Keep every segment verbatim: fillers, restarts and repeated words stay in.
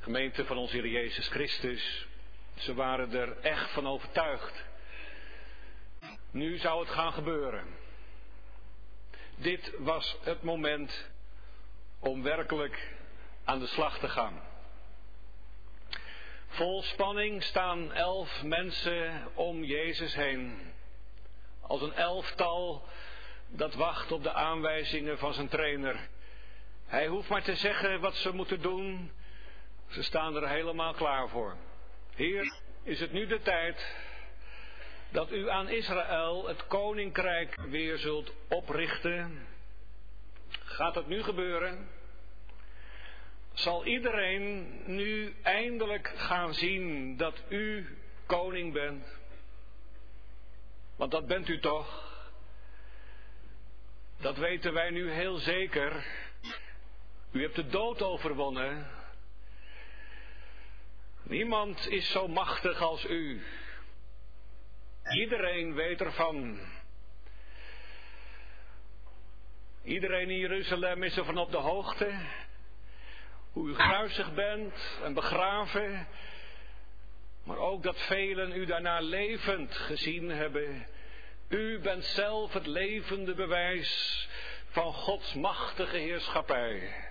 Gemeente van onze Heer Jezus Christus, ze waren er echt van overtuigd. Nu zou het gaan gebeuren. Dit was het moment om werkelijk aan de slag te gaan. Vol spanning staan elf mensen om Jezus heen. Als een elftal dat wacht op de aanwijzingen van zijn trainer. Hij hoeft maar te zeggen wat ze moeten doen. Ze staan er helemaal klaar voor. Heer, is het nu de tijd dat u aan Israël het koninkrijk weer zult oprichten? Gaat het nu gebeuren? Zal iedereen nu eindelijk gaan zien dat u koning bent? Want dat bent u toch? Dat weten wij nu heel zeker. U hebt de dood overwonnen. Niemand is zo machtig als u. Iedereen weet ervan. Iedereen in Jeruzalem is ervan op de hoogte. Hoe u gekruisigd bent en begraven. Maar ook dat velen u daarna levend gezien hebben. U bent zelf het levende bewijs van Gods machtige heerschappij.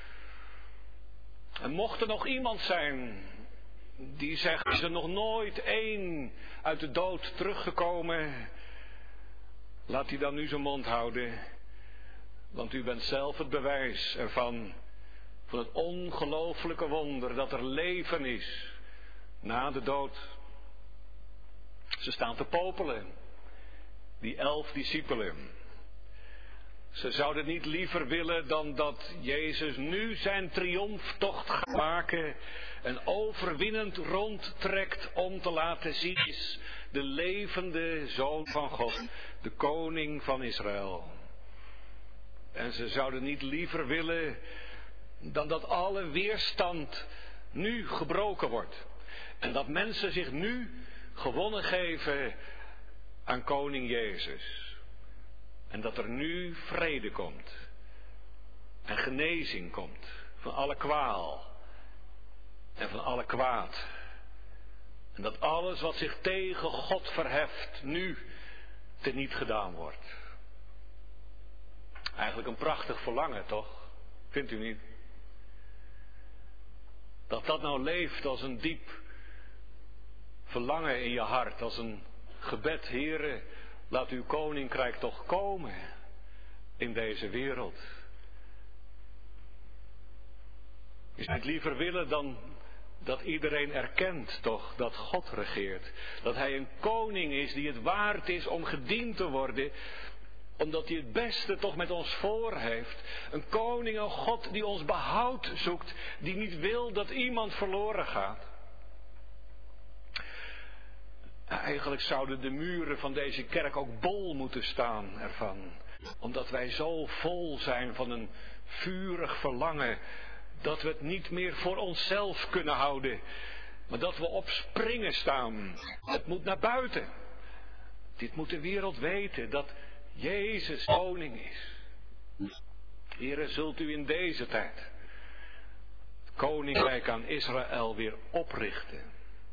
En mocht er nog iemand zijn die zegt, is er nog nooit één uit de dood teruggekomen, laat hij dan nu zijn mond houden. Want u bent zelf het bewijs ervan, van het ongelooflijke wonder dat er leven is na de dood. Ze staan te popelen, die elf discipelen. Ze zouden niet liever willen dan dat Jezus nu zijn triomftocht gaat maken en overwinnend rondtrekt om te laten zien is de levende Zoon van God, de koning van Israël. En ze zouden niet liever willen dan dat alle weerstand nu gebroken wordt. En dat mensen zich nu gewonnen geven aan koning Jezus. En dat er nu vrede komt. En genezing komt van alle kwaal. En van alle kwaad. En dat alles wat zich tegen God verheft nu teniet gedaan wordt. Eigenlijk een prachtig verlangen, toch? Vindt u niet? Dat dat nou leeft als een diep verlangen in je hart. Als een gebed, Heere, laat uw koninkrijk toch komen in deze wereld. Je zou het liever willen dan dat iedereen erkent toch dat God regeert. Dat hij een koning is die het waard is om gediend te worden, omdat hij het beste toch met ons voor heeft. Een koning, een God die ons behoud zoekt, die niet wil dat iemand verloren gaat. Eigenlijk zouden de muren van deze kerk ook bol moeten staan ervan. Omdat wij zo vol zijn van een vurig verlangen, dat we het niet meer voor onszelf kunnen houden. Maar dat we op springen staan. Het moet naar buiten. Dit moet de wereld weten, dat Jezus koning is. Heere, zult u in deze tijd het koninkrijk aan Israël weer oprichten.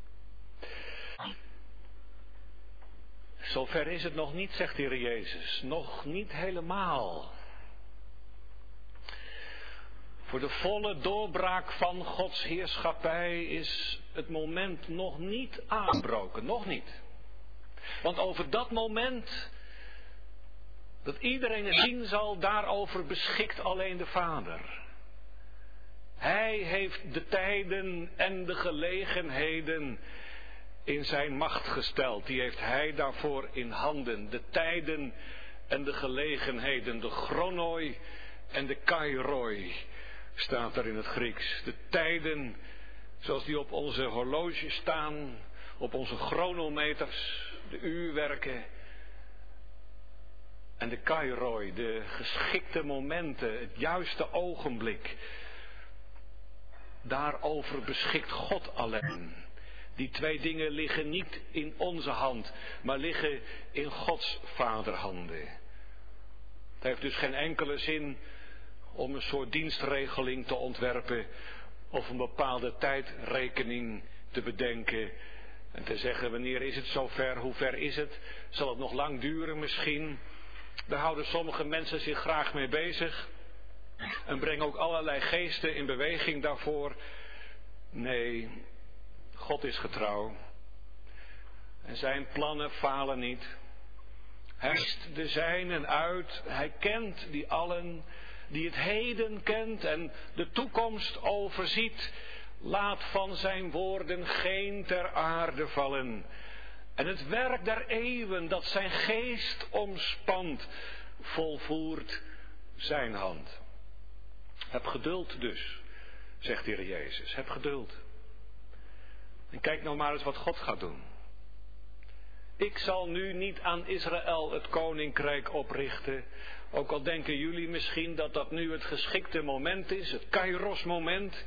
Zover is het nog niet, zegt de Heer Jezus. Nog niet helemaal. Voor de volle doorbraak van Gods heerschappij is het moment nog niet aangebroken. Nog niet. Want over dat moment dat iedereen het zien zal, daarover beschikt alleen de Vader. Hij heeft de tijden en de gelegenheden in zijn macht gesteld. Die heeft hij daarvoor in handen. De tijden en de gelegenheden. De chronoi en de kairoi staat er in het Grieks. De tijden zoals die op onze horloges staan. Op onze chronometers. De uurwerken. En de kairoi. De geschikte momenten. Het juiste ogenblik. Daarover beschikt God alleen. Die twee dingen liggen niet in onze hand, maar liggen in Gods vaderhanden. Het heeft dus geen enkele zin om een soort dienstregeling te ontwerpen of een bepaalde tijdrekening te bedenken en te zeggen, wanneer is het zover, hoe ver is het, zal het nog lang duren misschien. Daar houden sommige mensen zich graag mee bezig en brengen ook allerlei geesten in beweging daarvoor. Nee, God is getrouw en zijn plannen falen niet. Hij kiest de zijnen uit, hij kent die allen, die het heden kent en de toekomst overziet. Laat van zijn woorden geen ter aarde vallen. En het werk der eeuwen dat zijn geest omspant, volvoert zijn hand. Heb geduld dus, zegt de Heer Jezus, heb geduld. En kijk nou maar eens wat God gaat doen. Ik zal nu niet aan Israël het koninkrijk oprichten. Ook al denken jullie misschien dat dat nu het geschikte moment is, het Kairos moment.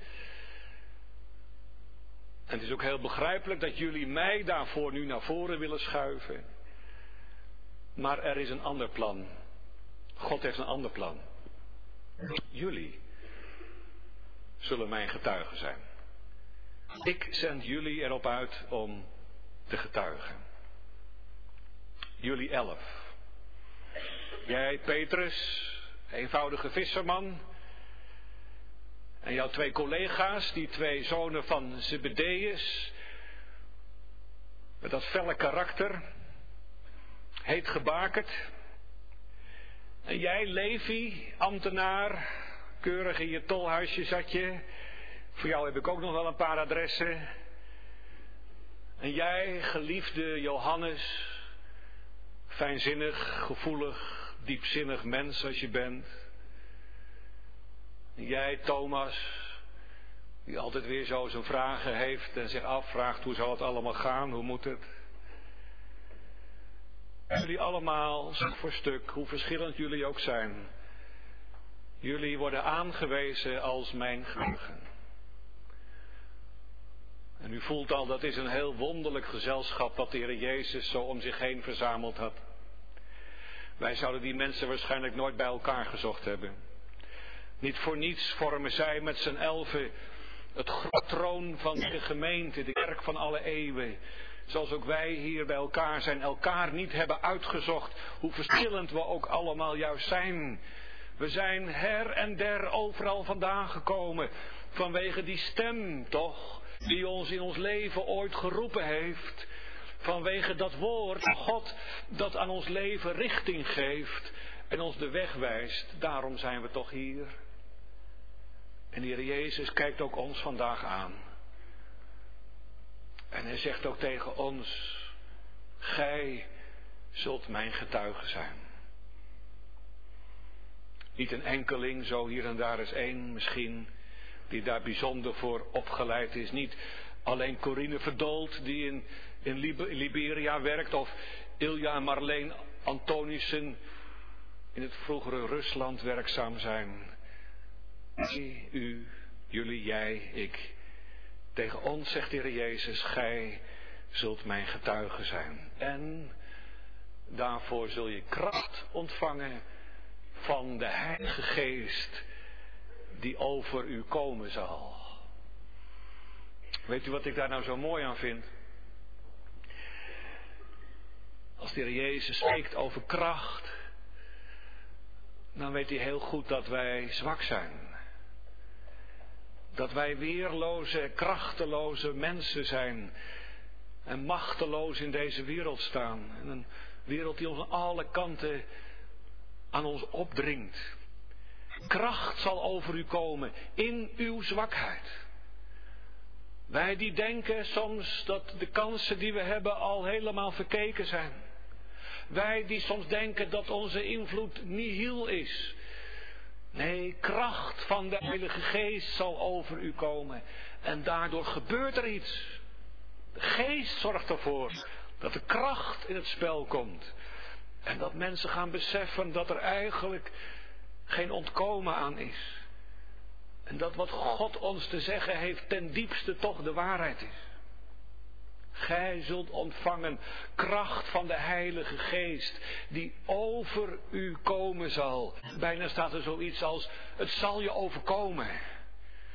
En het is ook heel begrijpelijk dat jullie mij daarvoor nu naar voren willen schuiven. Maar er is een ander plan. God heeft een ander plan. Jullie zullen mijn getuigen zijn. Ik zend jullie erop uit om te getuigen. Jullie elf. Jij, Petrus, eenvoudige visserman. En jouw twee collega's, die twee zonen van Zebedeus. Met dat felle karakter. Heet gebakerd. En jij, Levi, ambtenaar. Keurig in je tolhuisje zat je. Voor jou heb ik ook nog wel een paar adressen. En jij, geliefde Johannes. Fijnzinnig, gevoelig, diepzinnig mens als je bent. En jij, Thomas, die altijd weer zo zijn vragen heeft en zich afvraagt, hoe zal het allemaal gaan, hoe moet het? Jullie allemaal, stuk voor stuk, hoe verschillend jullie ook zijn. Jullie worden aangewezen als mijn getuigen. En u voelt al, dat is een heel wonderlijk gezelschap wat de Heer Jezus zo om zich heen verzameld had. Wij zouden die mensen waarschijnlijk nooit bij elkaar gezocht hebben. Niet voor niets vormen zij met z'n elfen het troon van de gemeente, de kerk van alle eeuwen. Zoals ook wij hier bij elkaar zijn, elkaar niet hebben uitgezocht, hoe verschillend we ook allemaal juist zijn. We zijn her en der overal vandaan gekomen, vanwege die stem toch, die ons in ons leven ooit geroepen heeft. Vanwege dat woord van God dat aan ons leven richting geeft en ons de weg wijst. Daarom zijn we toch hier. En de Heer Jezus kijkt ook ons vandaag aan. En hij zegt ook tegen ons, gij zult mijn getuige zijn. Niet een enkeling, zo hier en daar is één misschien, die daar bijzonder voor opgeleid is. Niet alleen Corine Verdoold, die in, in Liberia werkt, of Ilja en Marleen Antonissen in het vroegere Rusland werkzaam zijn. U, jullie, jij, ik. Tegen ons zegt de Heer Jezus, gij zult mijn getuige zijn. En daarvoor zul je kracht ontvangen van de Heilige Geest die over u komen zal. Weet u wat ik daar nou zo mooi aan vind? Als de Heer Jezus spreekt over kracht, dan weet hij heel goed dat wij zwak zijn. Dat wij weerloze, krachteloze mensen zijn. En machteloos in deze wereld staan. En een wereld die ons aan alle kanten aan ons opdringt. Kracht zal over u komen in uw zwakheid. Wij die denken soms dat de kansen die we hebben al helemaal verkeken zijn. Wij die soms denken dat onze invloed nihil is. Nee, kracht van de Heilige Geest zal over u komen. En daardoor gebeurt er iets. De Geest zorgt ervoor dat de kracht in het spel komt. En dat mensen gaan beseffen dat er eigenlijk geen ontkomen aan is. En dat wat God ons te zeggen heeft ten diepste toch de waarheid is. Gij zult ontvangen kracht van de Heilige Geest die over u komen zal. Bijna staat er zoiets als, het zal je overkomen.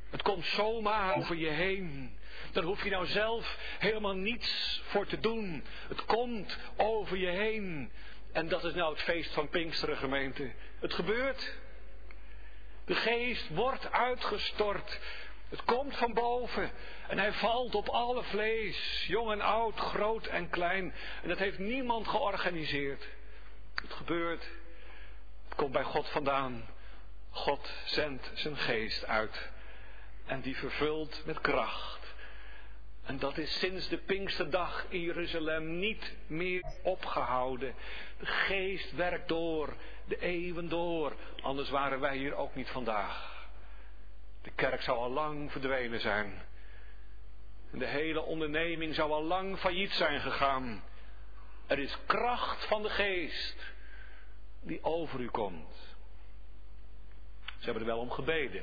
Het komt zomaar over je heen. Daar hoef je nou zelf helemaal niets voor te doen. Het komt over je heen. En dat is nou het feest van Pinksteren, gemeente. Het gebeurt. De geest wordt uitgestort. Het komt van boven. En hij valt op alle vlees. Jong en oud, groot en klein. En dat heeft niemand georganiseerd. Het gebeurt. Het komt bij God vandaan. God zendt zijn geest uit. En die vervult met kracht. En dat is sinds de Pinksterdag in Jeruzalem niet meer opgehouden. De geest werkt door, de eeuwen door. Anders waren wij hier ook niet vandaag. De kerk zou al lang verdwenen zijn. En de hele onderneming zou al lang failliet zijn gegaan. Er is kracht van de geest die over u komt. Ze hebben er wel om gebeden.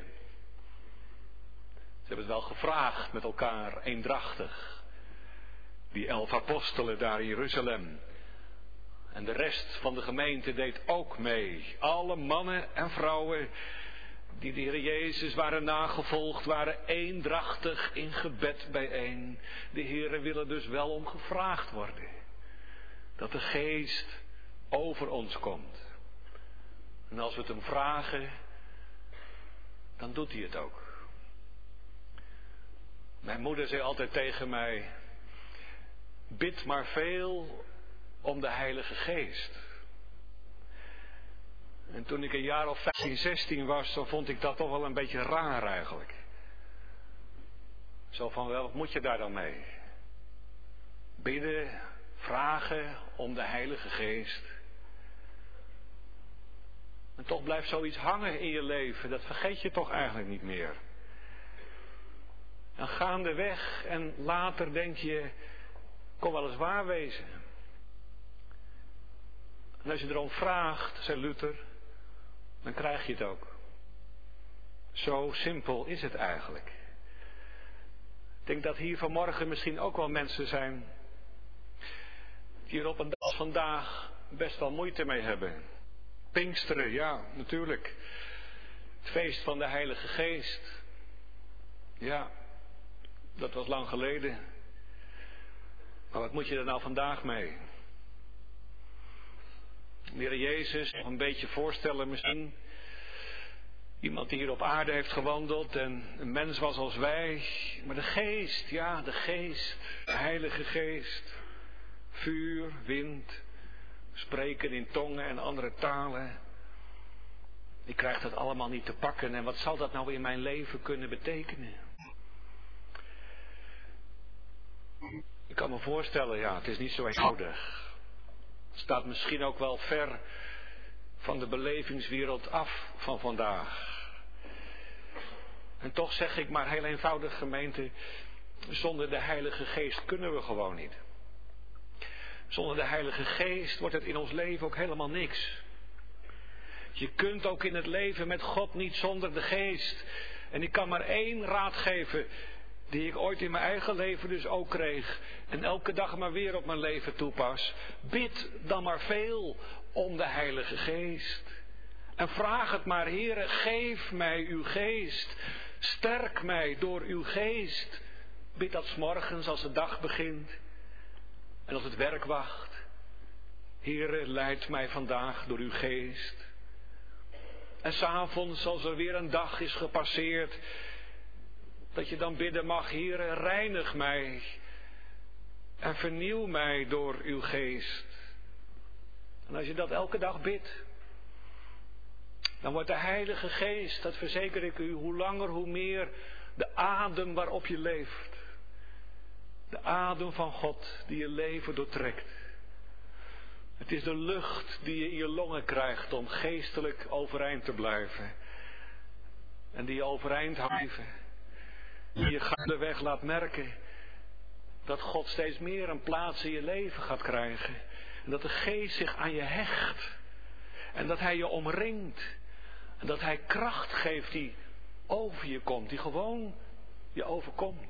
Ze hebben het wel gevraagd met elkaar, eendrachtig. Die elf apostelen daar in Jeruzalem. En de rest van de gemeente deed ook mee. Alle mannen en vrouwen die de Heer Jezus waren nagevolgd, waren eendrachtig in gebed bijeen. De Heer wil er dus wel om gevraagd worden. Dat de geest over ons komt. En als we het hem vragen, dan doet hij het ook. Mijn moeder zei altijd tegen mij: bid maar veel om de Heilige Geest. En toen ik een jaar of vijftien, zestien was, dan vond ik dat toch wel een beetje raar eigenlijk. Zo van, wel, wat moet je daar dan mee? Bidden, vragen om de Heilige Geest. En toch blijft zoiets hangen in je leven, dat vergeet je toch eigenlijk niet meer. En gaandeweg en later denk je, kon wel eens waar wezen. En als je erom vraagt, zei Luther, dan krijg je het ook. Zo simpel is het eigenlijk. Ik denk dat hier vanmorgen misschien ook wel mensen zijn die er op een dag als vandaag best wel moeite mee hebben. Pinksteren, ja, natuurlijk. Het feest van de Heilige Geest. Ja, dat was lang geleden. Maar wat moet je er nou vandaag mee? De Heer Jezus, nog een beetje voorstellen misschien. Iemand die hier op aarde heeft gewandeld en een mens was als wij. Maar de geest, ja, de geest, de Heilige Geest. Vuur, wind, spreken in tongen en andere talen. Die krijgt dat allemaal niet te pakken. En wat zal dat nou in mijn leven kunnen betekenen? Ik kan me voorstellen, ja, het is niet zo eenvoudig. Het staat misschien ook wel ver van de belevingswereld af van vandaag. En toch zeg ik maar heel eenvoudig, gemeente, zonder de Heilige Geest kunnen we gewoon niet. Zonder de Heilige Geest wordt het in ons leven ook helemaal niks. Je kunt ook in het leven met God niet zonder de Geest. En ik kan maar één raad geven, die ik ooit in mijn eigen leven dus ook kreeg. En elke dag maar weer op mijn leven toepas. Bid dan maar veel om de Heilige Geest. En vraag het maar, Heere, geef mij uw Geest. Sterk mij door uw Geest. Bid dat 's morgens als de dag begint. En als het werk wacht. Heere, leid mij vandaag door uw Geest. En 's avonds, als er weer een dag is gepasseerd, dat je dan bidden mag, Heere, reinig mij en vernieuw mij door uw Geest. En als je dat elke dag bidt, dan wordt de Heilige Geest, dat verzeker ik u, hoe langer hoe meer de adem waarop je leeft. De adem van God die je leven doortrekt. Het is de lucht die je in je longen krijgt om geestelijk overeind te blijven. En die je overeind houdt. Die je gaandeweg laat merken dat God steeds meer een plaats in je leven gaat krijgen. En dat de Geest zich aan je hecht. En dat Hij je omringt. En dat Hij kracht geeft die over je komt. Die gewoon je overkomt.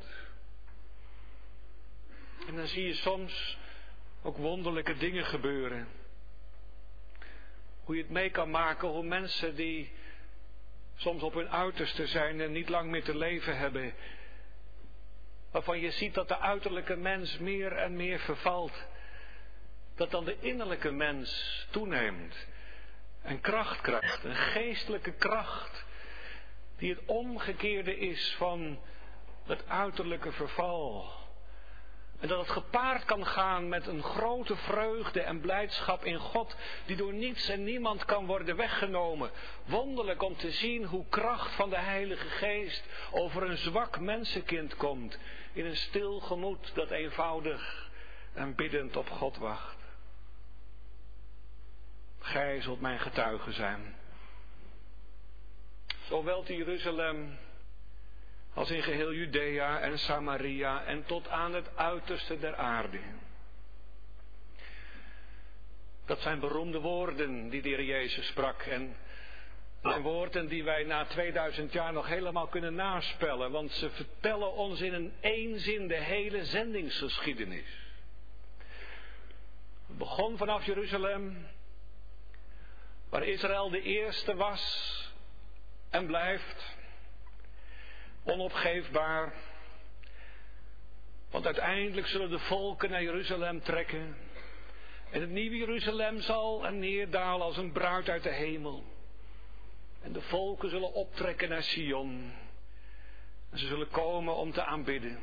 En dan zie je soms ook wonderlijke dingen gebeuren. Hoe je het mee kan maken, hoe mensen die soms op hun uiterste zijn en niet lang meer te leven hebben. Waarvan je ziet dat de uiterlijke mens meer en meer vervalt. Dat dan de innerlijke mens toeneemt en kracht krijgt, een geestelijke kracht die het omgekeerde is van het uiterlijke verval. En dat het gepaard kan gaan met een grote vreugde en blijdschap in God, die door niets en niemand kan worden weggenomen. Wonderlijk om te zien hoe kracht van de Heilige Geest over een zwak mensenkind komt, in een stil gemoed dat eenvoudig en biddend op God wacht. Gij zult mijn getuige zijn. Zowel te Jeruzalem als in geheel Judea en Samaria en tot aan het uiterste der aarde. Dat zijn beroemde woorden die de Heer Jezus sprak. En zijn woorden die wij na tweeduizend jaar nog helemaal kunnen naspellen. Want ze vertellen ons in een één zin de hele zendingsgeschiedenis. Het begon vanaf Jeruzalem, waar Israël de eerste was en blijft. Onopgeefbaar. Want uiteindelijk zullen de volken naar Jeruzalem trekken. En het nieuwe Jeruzalem zal er neerdalen als een bruid uit de hemel. En de volken zullen optrekken naar Sion. En ze zullen komen om te aanbidden.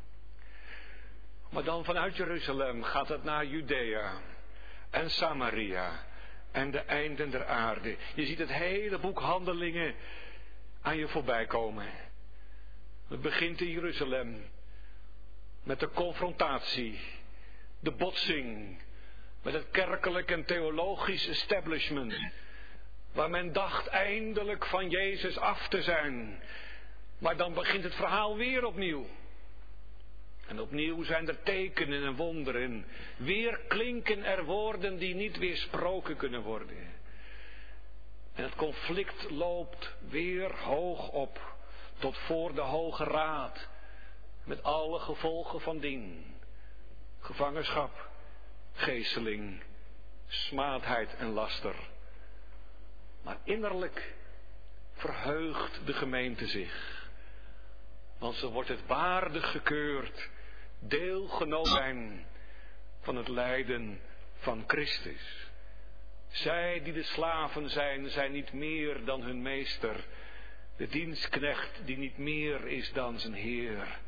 Maar dan vanuit Jeruzalem gaat het naar Judea en Samaria en de einden der aarde. Je ziet het hele boek Handelingen aan je voorbij komen. Het begint in Jeruzalem met de confrontatie, de botsing met het kerkelijk en theologisch establishment, waar men dacht eindelijk van Jezus af te zijn. Maar dan begint het verhaal weer opnieuw. En opnieuw zijn er tekenen en wonderen. Weer klinken er woorden die niet weersproken kunnen worden. En het conflict loopt weer hoog op, tot voor de Hoge Raad, met alle gevolgen van dien. Gevangenschap, geesteling, smaadheid en laster. Maar innerlijk verheugt de gemeente zich. Want ze wordt het waardig gekeurd deelgenoot zijn van het lijden van Christus. Zij die de slaven zijn, zijn niet meer dan hun meester. De dienstknecht die niet meer is dan zijn Heer.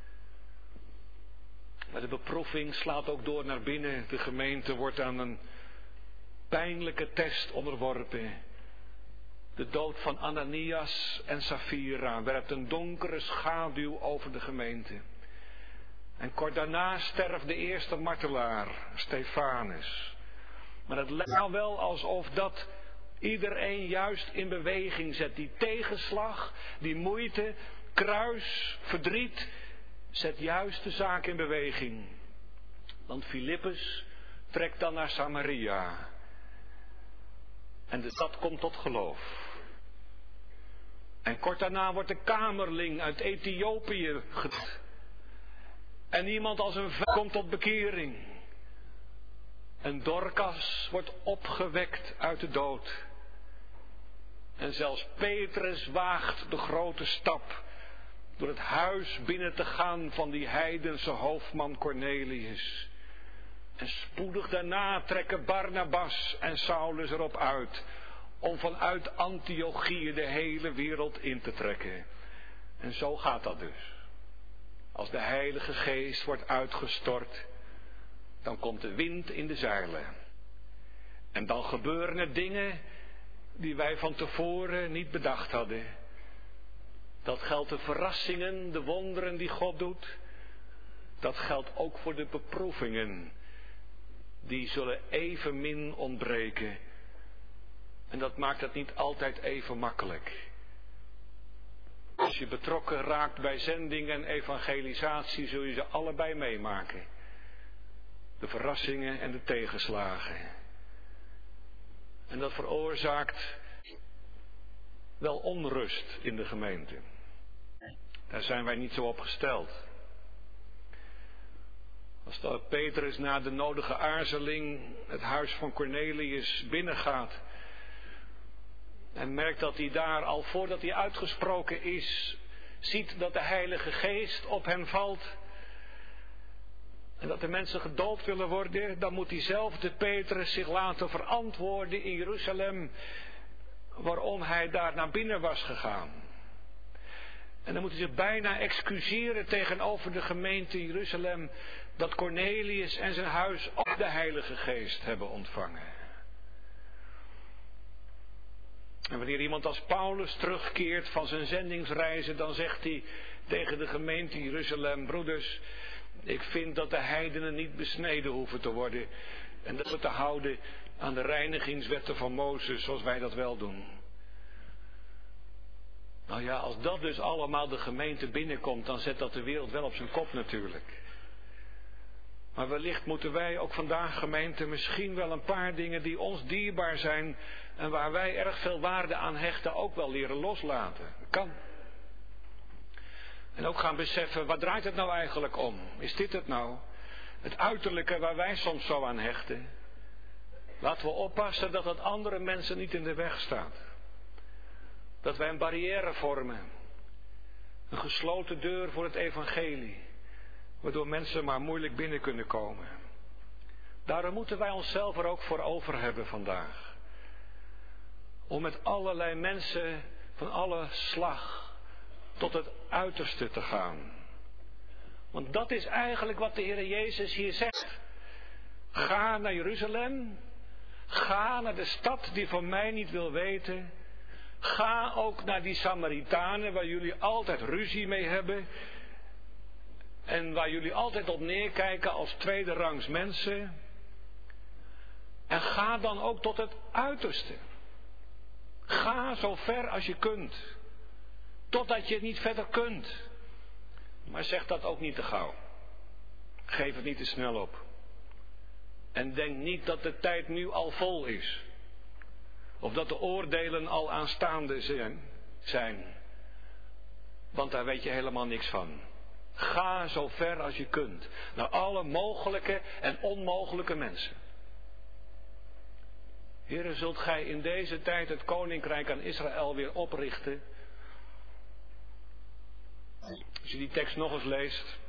Maar de beproeving slaat ook door naar binnen. De gemeente wordt aan een pijnlijke test onderworpen. De dood van Ananias en Safira werpt een donkere schaduw over de gemeente. En kort daarna sterft de eerste martelaar, Stefanus. Maar het lijkt nou wel alsof dat iedereen juist in beweging zet. Die tegenslag, die moeite, kruis, verdriet, zet juist de zaak in beweging. Want Filippus trekt dan naar Samaria. En de stad komt tot geloof. En kort daarna wordt de kamerling uit Ethiopië gedood. En iemand als een vijand komt tot bekering. En Dorcas wordt opgewekt uit de dood. En zelfs Petrus waagt de grote stap door het huis binnen te gaan van die heidense hoofdman Cornelius. En spoedig daarna trekken Barnabas en Saulus erop uit om vanuit Antiochië de hele wereld in te trekken. En zo gaat dat dus. Als de Heilige Geest wordt uitgestort, dan komt de wind in de zeilen. En dan gebeuren er dingen die wij van tevoren niet bedacht hadden. Dat geldt de verrassingen, de wonderen die God doet. Dat geldt ook voor de beproevingen. Die zullen evenmin ontbreken. En dat maakt het niet altijd even makkelijk. Als je betrokken raakt bij zending en evangelisatie, zul je ze allebei meemaken. De verrassingen en de tegenslagen. En dat veroorzaakt wel onrust in de gemeente. Daar zijn wij niet zo op gesteld. Als de Petrus na de nodige aarzeling het huis van Cornelius binnengaat En merkt dat hij daar, al voordat hij uitgesproken is, ziet dat de Heilige Geest op hen valt. En dat de mensen gedoopt willen worden. Dan moet diezelfde Petrus zich laten verantwoorden in Jeruzalem waarom hij daar naar binnen was gegaan. En dan moet hij zich bijna excuseren tegenover de gemeente Jeruzalem dat Cornelius en zijn huis ook de Heilige Geest hebben ontvangen. En wanneer iemand als Paulus terugkeert van zijn zendingsreizen, dan zegt hij tegen de gemeente Jeruzalem: broeders, ik vind dat de heidenen niet besneden hoeven te worden en dat we te houden aan de reinigingswetten van Mozes zoals wij dat wel doen. Nou ja, als dat dus allemaal de gemeente binnenkomt, dan zet dat de wereld wel op zijn kop natuurlijk. Maar wellicht moeten wij ook vandaag, gemeente, misschien wel een paar dingen die ons dierbaar zijn en waar wij erg veel waarde aan hechten, ook wel leren loslaten. Dat kan. En ook gaan beseffen, waar draait het nou eigenlijk om? Is dit het nou? Het uiterlijke waar wij soms zo aan hechten. Laten we oppassen dat het andere mensen niet in de weg staat. Dat wij een barrière vormen. Een gesloten deur voor het evangelie. Waardoor mensen maar moeilijk binnen kunnen komen. Daarom moeten wij onszelf er ook voor over hebben vandaag. Om met allerlei mensen van alle slag tot het uiterste te gaan. Want dat is eigenlijk wat de Heer Jezus hier zegt. Ga naar Jeruzalem. Ga naar de stad die van mij niet wil weten. Ga ook naar die Samaritanen waar jullie altijd ruzie mee hebben. En waar jullie altijd op neerkijken als tweederangs mensen. En ga dan ook tot het uiterste. Ga zo ver als je kunt. Totdat je het niet verder kunt. Maar zeg dat ook niet te gauw. Geef het niet te snel op. En denk niet dat de tijd nu al vol is. Of dat de oordelen al aanstaande zijn. Want daar weet je helemaal niks van. Ga zo ver als je kunt. Naar alle mogelijke en onmogelijke mensen. Heere, zult gij in deze tijd het koninkrijk aan Israël weer oprichten? Als je die tekst nog eens leest,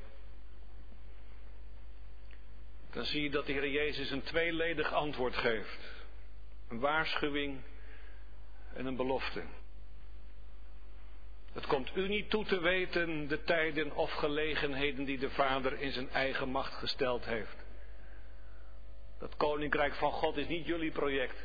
dan zie je dat de Heer Jezus een tweeledig antwoord geeft. Een waarschuwing en een belofte. Het komt u niet toe te weten de tijden of gelegenheden die de Vader in zijn eigen macht gesteld heeft. Dat koninkrijk van God is niet jullie project.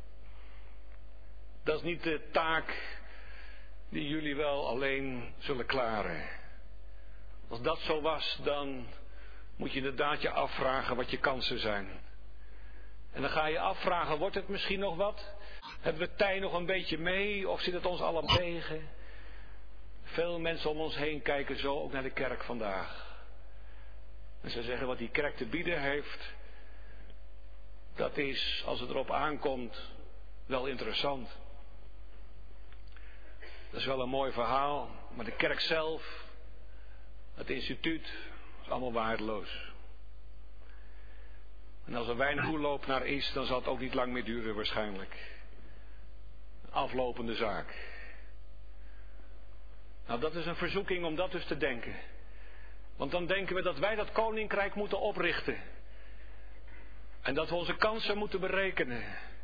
Dat is niet de taak die jullie wel alleen zullen klaren. Als dat zo was, dan moet je inderdaad je afvragen wat je kansen zijn. En dan ga je afvragen, wordt het misschien nog wat? Hebben we tij nog een beetje mee of zit het ons allemaal tegen? Veel mensen om ons heen kijken zo ook naar de kerk vandaag. En ze zeggen wat die kerk te bieden heeft, dat is, als het erop aankomt, wel interessant. Dat is wel een mooi verhaal, maar de kerk zelf, het instituut, is allemaal waardeloos. En als er weinig toeloop naar is, dan zal het ook niet lang meer duren waarschijnlijk. Een aflopende zaak. Nou, dat is een verzoeking om dat dus te denken. Want dan denken we dat wij dat koninkrijk moeten oprichten. En dat we onze kansen moeten berekenen.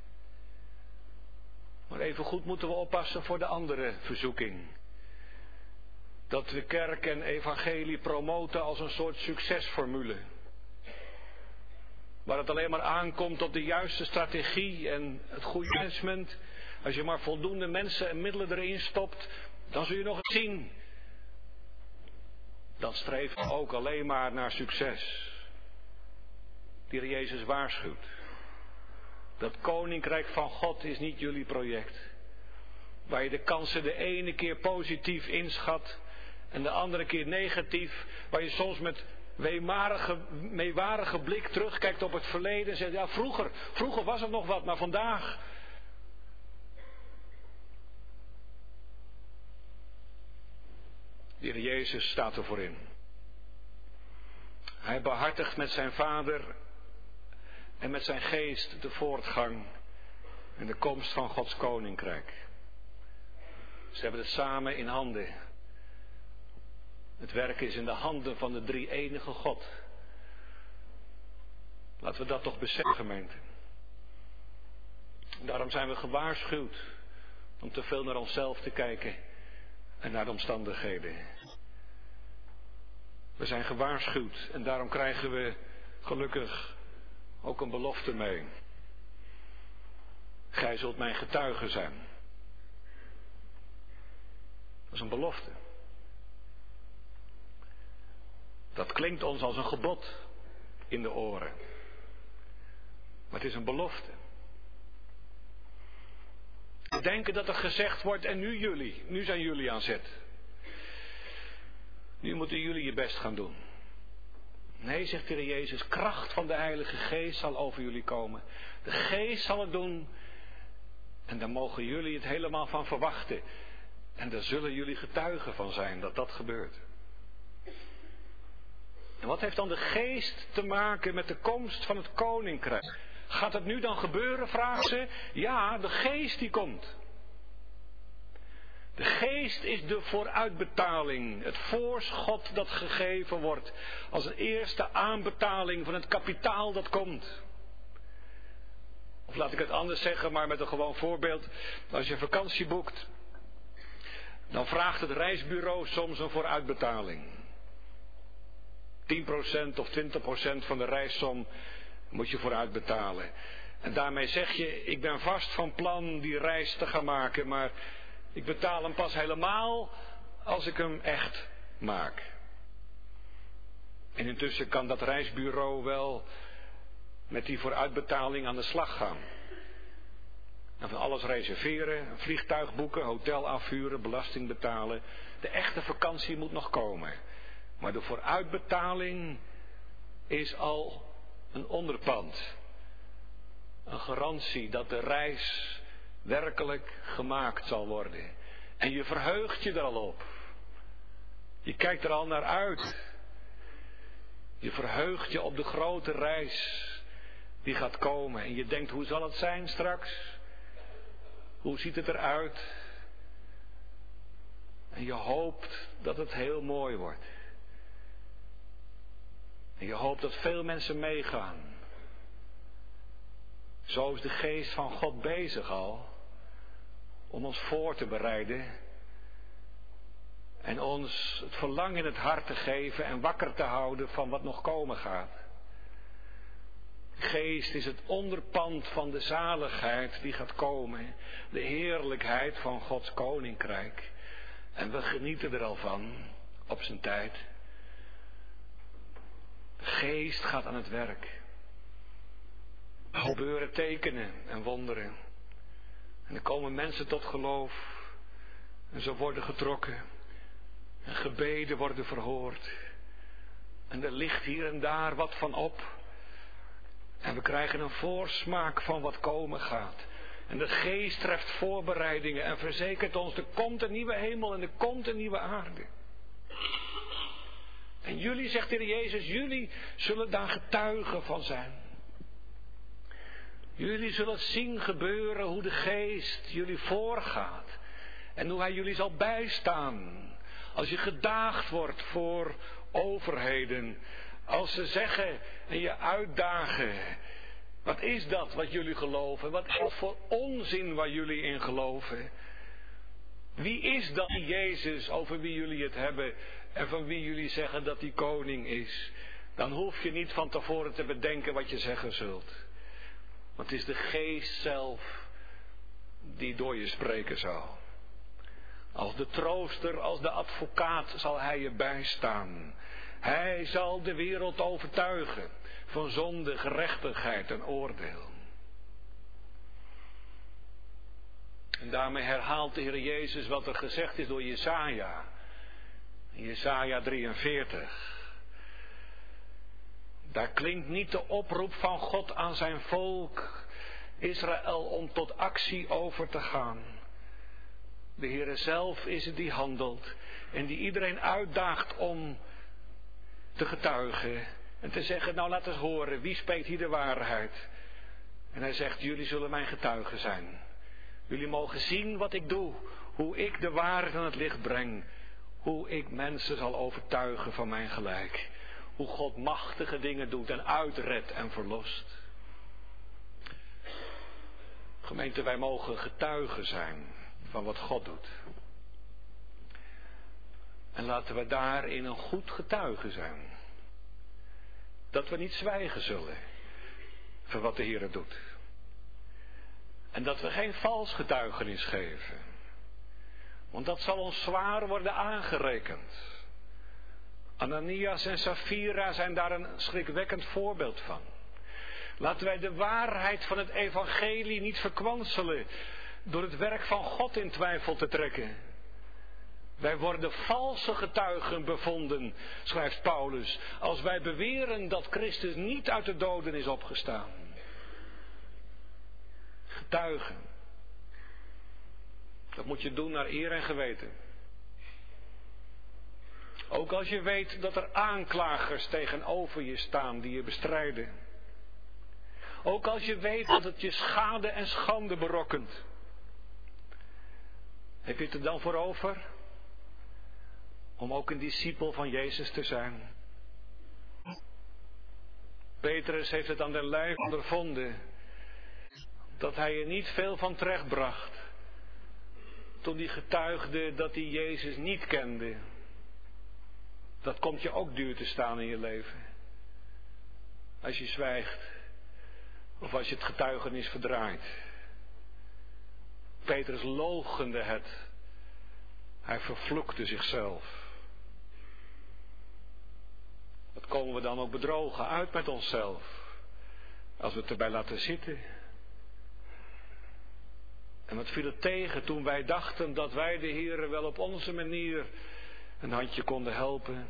Maar even goed moeten we oppassen voor de andere verzoeking. Dat we kerk en evangelie promoten als een soort succesformule. Waar het alleen maar aankomt op de juiste strategie en het goede management. Als je maar voldoende mensen en middelen erin stopt, dan zul je nog eens zien. Dat streeft ook alleen maar naar succes. De Heer Jezus waarschuwt. Dat koninkrijk van God is niet jullie project. Waar je de kansen de ene keer positief inschat en de andere keer negatief. Waar je soms met weemarige, meewarige blik terugkijkt op het verleden en zegt, ja vroeger, vroeger was er nog wat, maar vandaag. De Heer Jezus staat ervoor in. Hij behartigt met zijn Vader en met zijn geest de voortgang en de komst van Gods koninkrijk. Ze hebben het samen in handen. Het werk is in de handen van de drie-enige God. Laten we dat toch beseffen, gemeente. Daarom zijn we gewaarschuwd om te veel naar onszelf te kijken en naar de omstandigheden. We zijn gewaarschuwd en daarom krijgen we gelukkig ook een belofte mee. Gij zult mijn getuige zijn. Dat is een belofte. Dat klinkt ons als een gebod in de oren. Maar het is een belofte. We denken dat er gezegd wordt, en nu jullie, nu zijn jullie aan zet. Nu moeten jullie je best gaan doen. Nee, zegt de Heer Jezus, kracht van de Heilige Geest zal over jullie komen. De Geest zal het doen en daar mogen jullie het helemaal van verwachten. En daar zullen jullie getuigen van zijn dat dat gebeurt. En wat heeft dan de Geest te maken met de komst van het Koninkrijk? Gaat het nu dan gebeuren, vragen ze? Ja, de Geest die komt. De Geest is de vooruitbetaling, het voorschot dat gegeven wordt als een eerste aanbetaling van het kapitaal dat komt. Of laat ik het anders zeggen, maar met een gewoon voorbeeld. Als je vakantie boekt, dan vraagt het reisbureau soms een vooruitbetaling. tien procent of twintig procent van de reissom moet je vooruit betalen. En daarmee zeg je, ik ben vast van plan die reis te gaan maken, maar ik betaal hem pas helemaal als ik hem echt maak. En intussen kan dat reisbureau wel met die vooruitbetaling aan de slag gaan. En van alles reserveren, een vliegtuig boeken, hotel afhuren, belasting betalen. De echte vakantie moet nog komen. Maar de vooruitbetaling is al een onderpand. Een garantie dat de reis werkelijk gemaakt zal worden. En je verheugt je er al op. Je kijkt er al naar uit. Je verheugt je op de grote reis die gaat komen. En je denkt, hoe zal het zijn straks? Hoe ziet het eruit? En je hoopt dat het heel mooi wordt. En je hoopt dat veel mensen meegaan. Zo is de Geest van God bezig al om ons voor te bereiden en ons het verlangen in het hart te geven en wakker te houden van wat nog komen gaat. Geest is het onderpand van de zaligheid die gaat komen, de heerlijkheid van Gods koninkrijk. En we genieten er al van op zijn tijd. De Geest gaat aan het werk. Er gebeuren tekenen en wonderen. En er komen mensen tot geloof. En ze worden getrokken. En gebeden worden verhoord. En er ligt hier en daar wat van op. En we krijgen een voorsmaak van wat komen gaat. En de Geest treft voorbereidingen en verzekert ons, er komt een nieuwe hemel en er komt een nieuwe aarde. En jullie, zegt de Heer Jezus, jullie zullen daar getuigen van zijn. Jullie zullen zien gebeuren hoe de Geest jullie voorgaat. En hoe Hij jullie zal bijstaan. Als je gedaagd wordt voor overheden. Als ze zeggen en je uitdagen. Wat is dat wat jullie geloven? Wat is dat voor onzin waar jullie in geloven? Wie is dat die Jezus over wie jullie het hebben en van wie jullie zeggen dat hij koning is? Dan hoef je niet van tevoren te bedenken wat je zeggen zult. Want het is de Geest zelf die door je spreken zal. Als de trooster, als de advocaat zal hij je bijstaan. Hij zal de wereld overtuigen van zonde, gerechtigheid en oordeel. En daarmee herhaalt de Heer Jezus wat er gezegd is door Jesaja. Jesaja drieënveertig. Daar klinkt niet de oproep van God aan zijn volk Israël om tot actie over te gaan. De Heer zelf is het die handelt en die iedereen uitdaagt om te getuigen en te zeggen, nou laat eens horen, wie spreekt hier de waarheid? En hij zegt, jullie zullen mijn getuigen zijn. Jullie mogen zien wat ik doe, Hoe ik de waarheid aan het licht breng. Hoe ik mensen zal overtuigen van mijn gelijk. Hoe God machtige dingen doet en uitredt en verlost. Gemeente, wij mogen getuigen zijn van wat God doet. En laten we daarin een goed getuige zijn. Dat we niet zwijgen zullen van wat de Heer doet. En dat we geen vals getuigenis geven. Want dat zal ons zwaar worden aangerekend. Ananias en Safira zijn daar een schrikwekkend voorbeeld van. Laten wij de waarheid van het evangelie niet verkwanselen door het werk van God in twijfel te trekken. Wij worden valse getuigen bevonden, schrijft Paulus, als wij beweren dat Christus niet uit de doden is opgestaan. Getuigen. Dat moet je doen naar eer en geweten. Ook als je weet dat er aanklagers tegenover je staan die je bestrijden. Ook als je weet dat het je schade en schande berokkent. Heb je het er dan voor over? Om ook een discipel van Jezus te zijn. Petrus heeft het aan de lijf ondervonden. Dat hij er niet veel van terecht bracht. Toen hij getuigde dat hij Jezus niet kende. Dat komt je ook duur te staan in je leven. Als je zwijgt. Of als je het getuigenis verdraait. Petrus loochende het. Hij vervloekte zichzelf. Wat komen we dan ook bedrogen uit met onszelf. Als we het erbij laten zitten. En wat viel het tegen toen wij dachten dat wij de Heere wel op onze manier een handje konden helpen.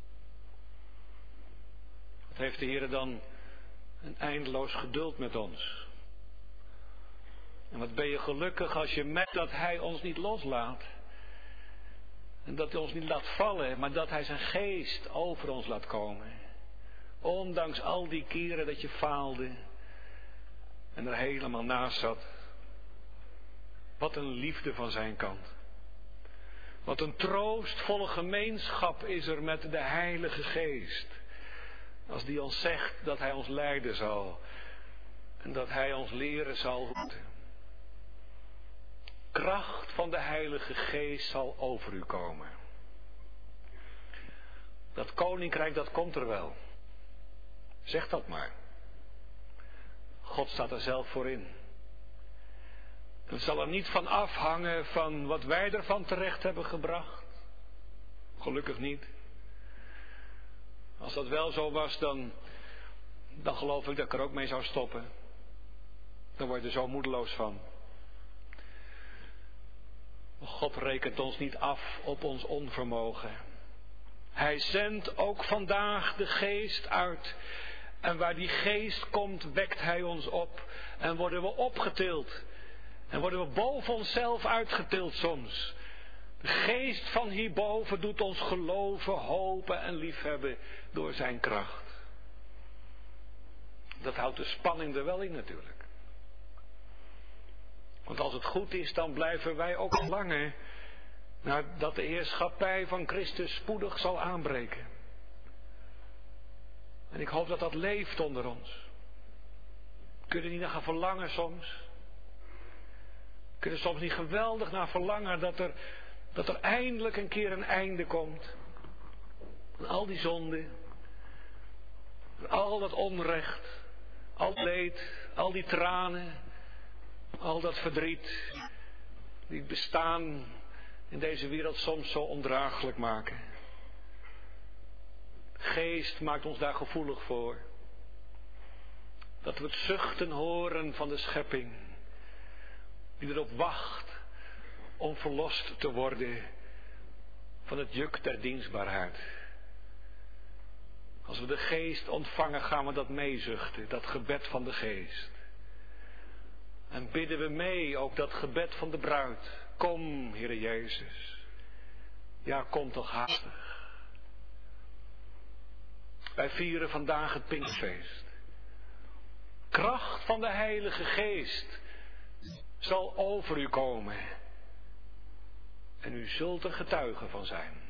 Wat heeft de Heere dan een eindeloos geduld met ons. En wat ben je gelukkig als je merkt dat Hij ons niet loslaat. En dat Hij ons niet laat vallen, maar dat Hij zijn geest over ons laat komen. Ondanks al die keren dat je faalde en er helemaal naast zat. Wat een liefde van zijn kant. Wat een troostvolle gemeenschap is er met de Heilige Geest. Als die ons zegt dat Hij ons leiden zal. En dat Hij ons leren zal hoe. Kracht van de Heilige Geest zal over u komen. Dat koninkrijk, dat komt er wel. Zeg dat maar. God staat er zelf voor in. Het zal er niet van afhangen van wat wij ervan terecht hebben gebracht. Gelukkig niet. Als dat wel zo was, dan, dan geloof ik dat ik er ook mee zou stoppen. Dan word je er zo moedeloos van. God rekent ons niet af op ons onvermogen. Hij zendt ook vandaag de geest uit. En waar die geest komt, wekt Hij ons op. En worden we opgetild. En worden we boven onszelf uitgetild soms. De geest van hierboven doet ons geloven, hopen en liefhebben door zijn kracht. Dat houdt de spanning er wel in natuurlijk. Want als het goed is, dan blijven wij ook verlangen naar dat de heerschappij van Christus spoedig zal aanbreken. En ik hoop dat dat leeft onder ons. Kun je niet naar gaan verlangen soms? Kun je er soms niet geweldig naar verlangen dat er, dat er eindelijk een keer een einde komt? Aan al die zonden, al dat onrecht, al dat leed, al die tranen, al dat verdriet, die het bestaan in deze wereld soms zo ondraaglijk maken. Geest maakt ons daar gevoelig voor. Dat we het zuchten horen van de schepping, die erop wacht om verlost te worden van het juk der dienstbaarheid. Als we de geest ontvangen, gaan we dat meezuchten, dat gebed van de geest. En bidden we mee ook dat gebed van de bruid. Kom, Heere Jezus. Ja, kom toch haastig. Wij vieren vandaag het Pinksterfeest. Kracht van de Heilige Geest zal over u komen. En u zult er getuige van zijn.